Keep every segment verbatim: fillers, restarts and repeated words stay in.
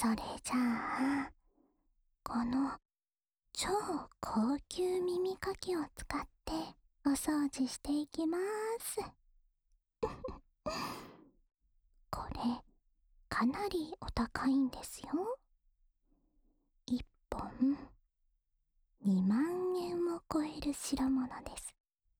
それじゃあ、この超高級耳かきを使ってお掃除していきます。これ、かなりお高いんですよ。いっぽんにまんえんを超える代物です。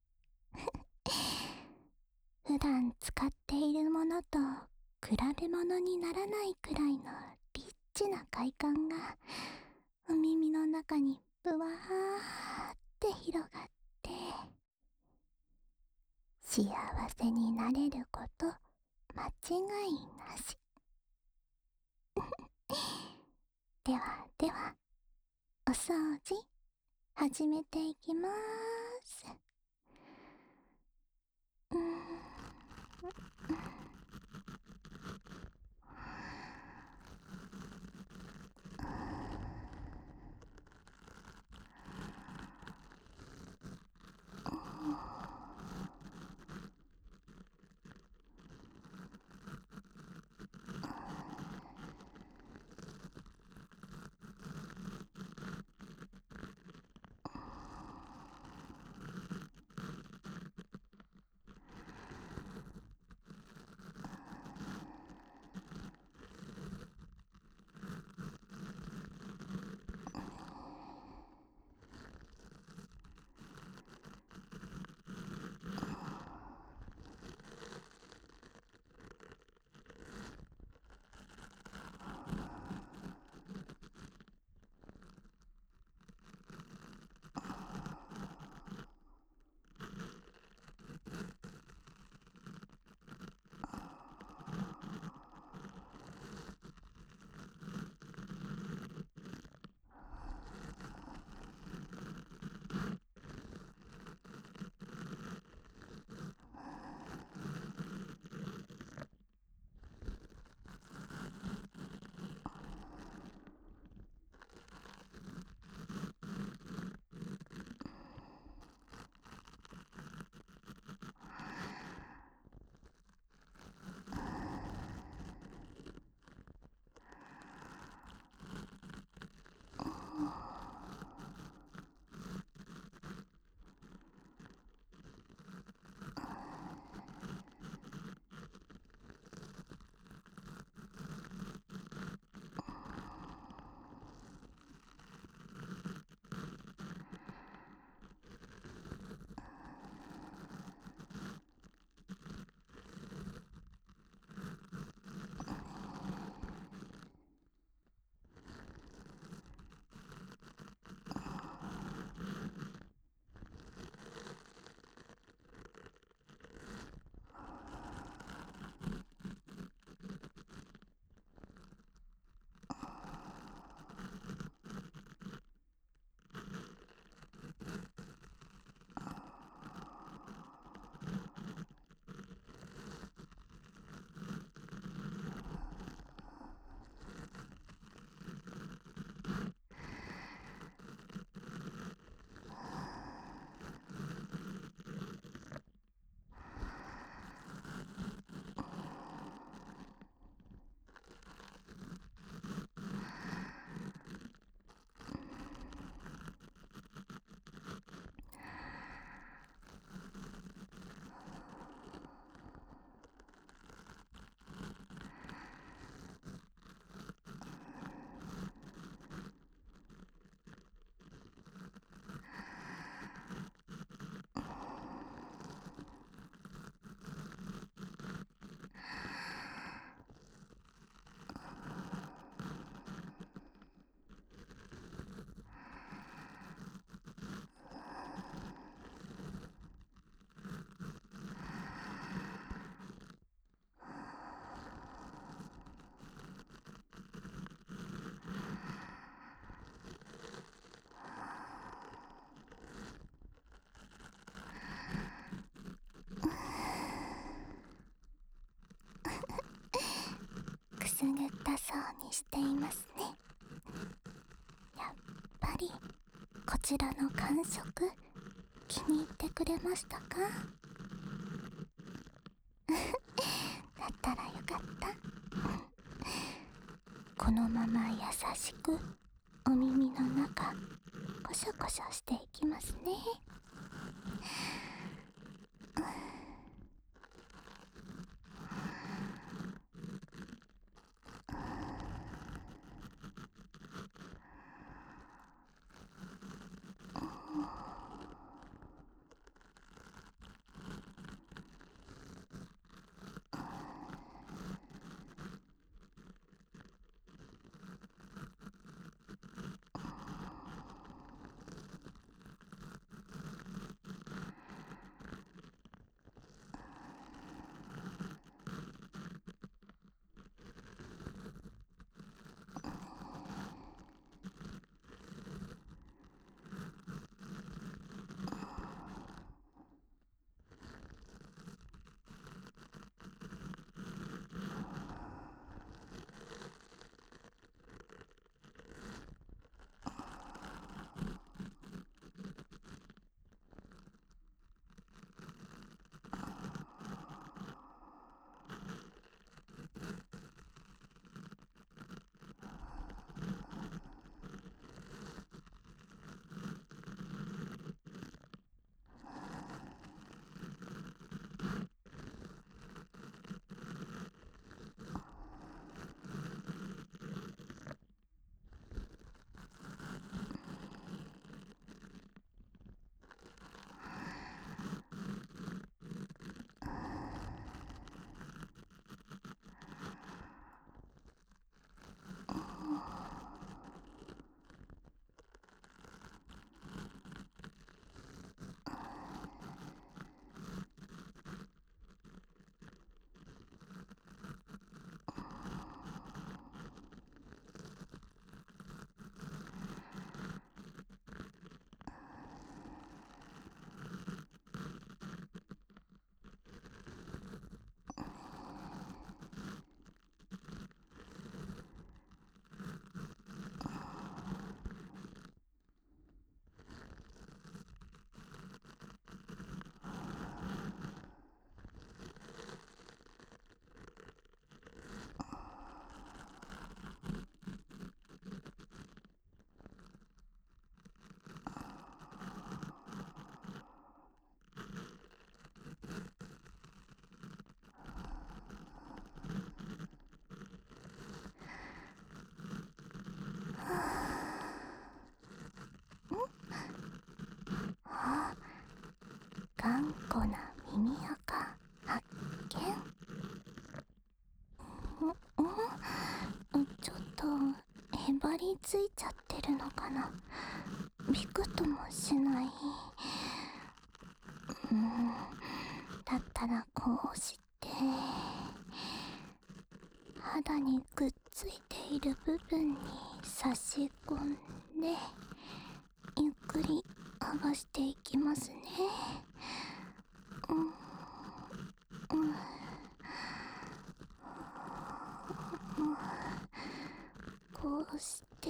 普段使っているものと比べ物にならないくらいのリッチな快感がお耳の中にブワーって広がって、幸せになれること間違いなし。ではでは、お掃除始めていきまーす。うーんくすぐったそうにしていますね。やっぱりこちらの感触気に入ってくれましたか？だったらよかった。 このまま優しくお耳の中コショコショしていきますね。頑固な耳垢発見。んんちょっとへばりついちゃってるのかな。びくともしない。うんだったらこうして肌にくっついている部分に差し込んでゆっくり剥がしていきますね。うんうん、こうして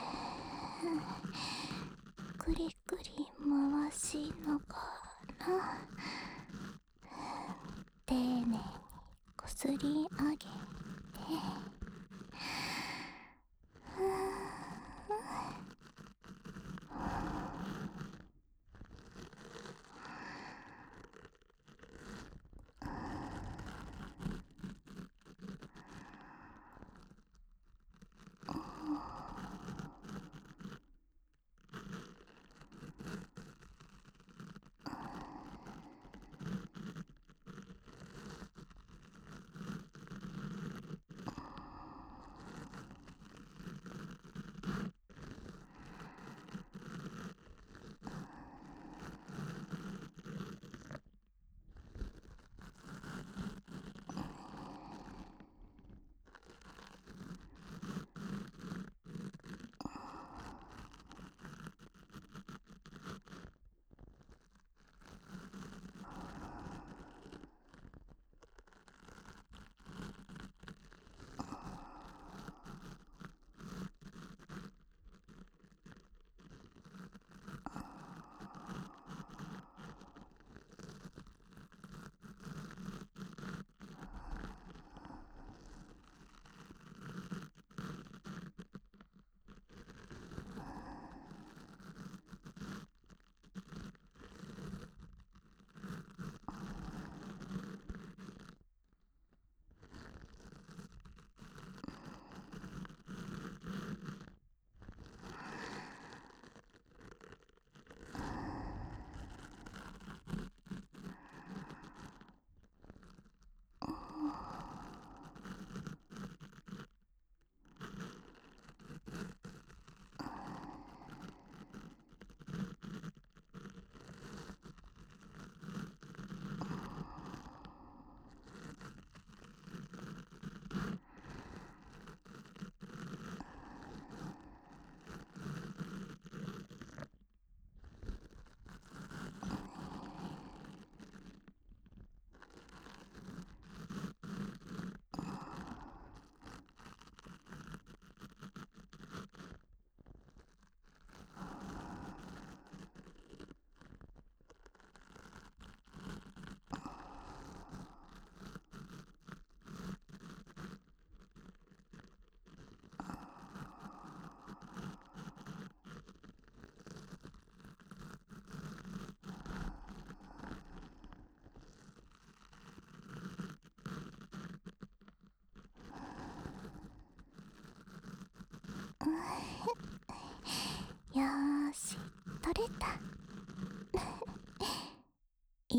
くりくり回しながら丁寧にこすり上げて、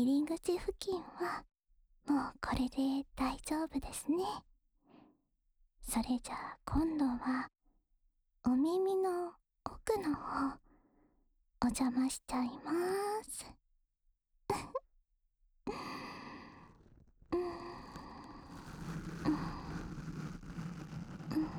入り口付近はもうこれで大丈夫ですね。それじゃあ今度はお耳の奥の方お邪魔しちゃいます。うんうんうん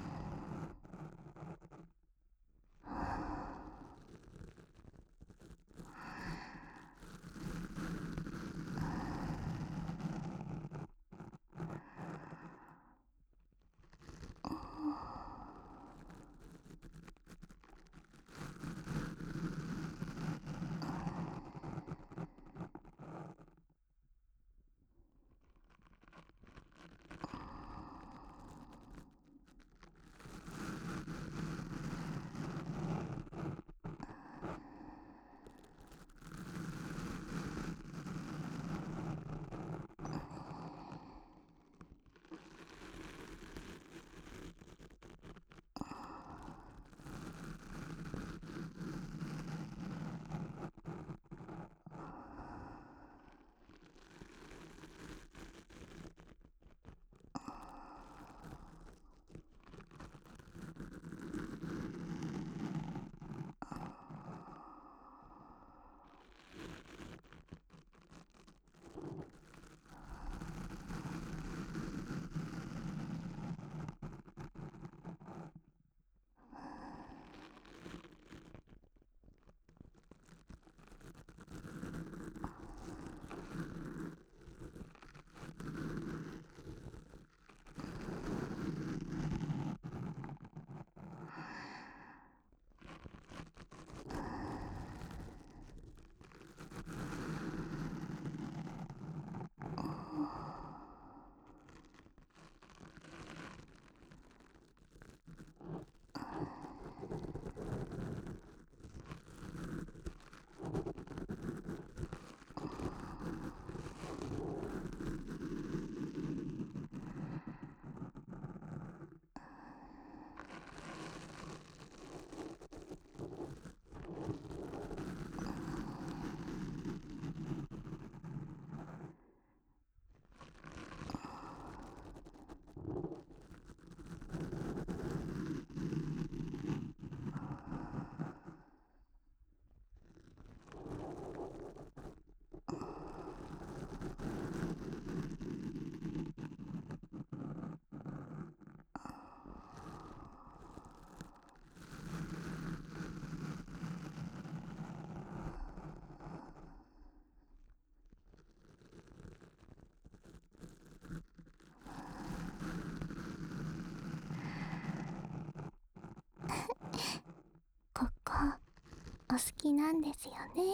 ここお好きなんですよね。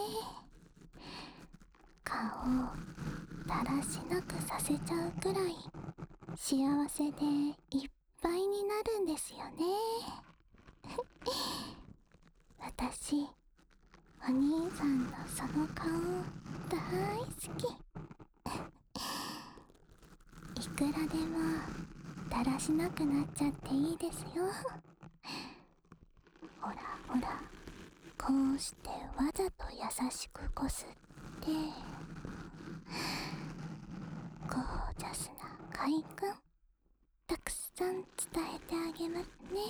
顔をだらしなくさせちゃうくらい幸せでいっぱいになるんですよね。私、お兄さんのその顔大好き。いくらでもだらしなくなっちゃっていいですよ。ほらほら、こうしてわざと優しくこすってゴージャスな快感たくさん伝えてあげますね。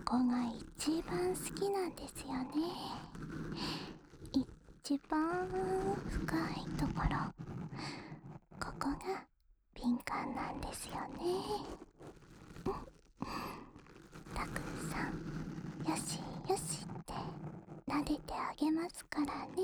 こが一番好きなんですよね。一番深いところ、ここが敏感なんですよね。たくさんよしよしって撫でてあげますからね。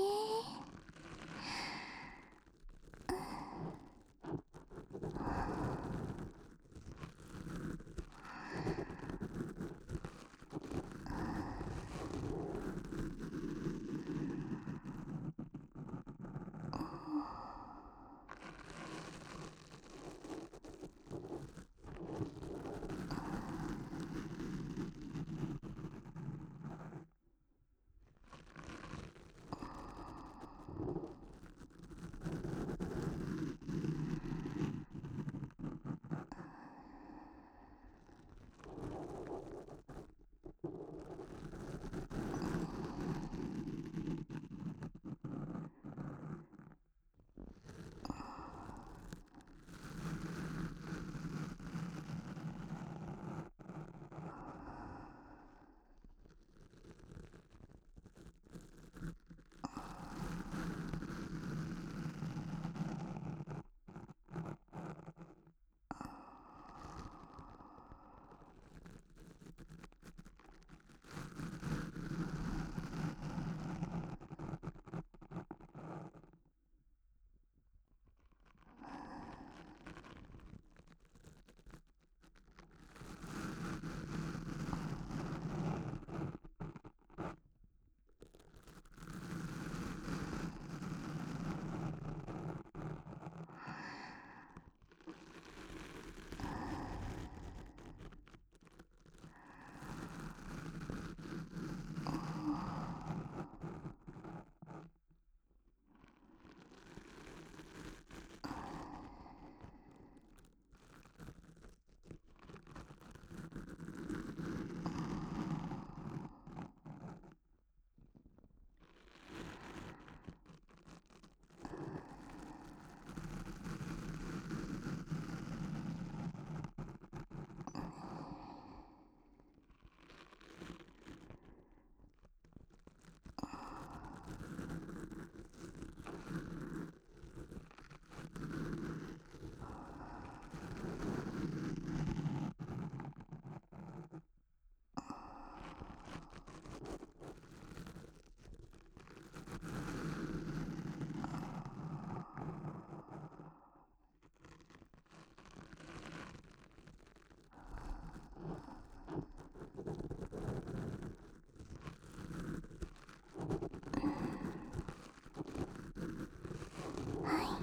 はい、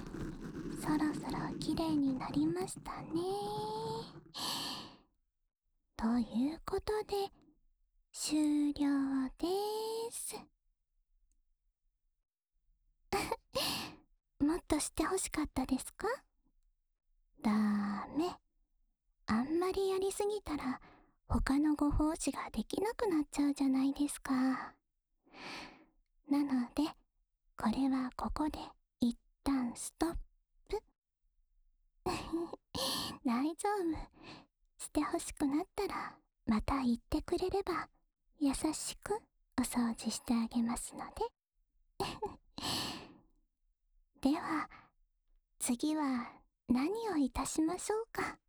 そろそろきれいになりましたね。ということで終了です。もっとしてほしかったですか？ダメ。あんまりやりすぎたら他のご奉仕ができなくなっちゃうじゃないですか。なのでこれはここで一旦ストップ。大丈夫。してほしくなったらまた言ってくれれば優しくお掃除してあげますので。では次は何をいたしましょうか。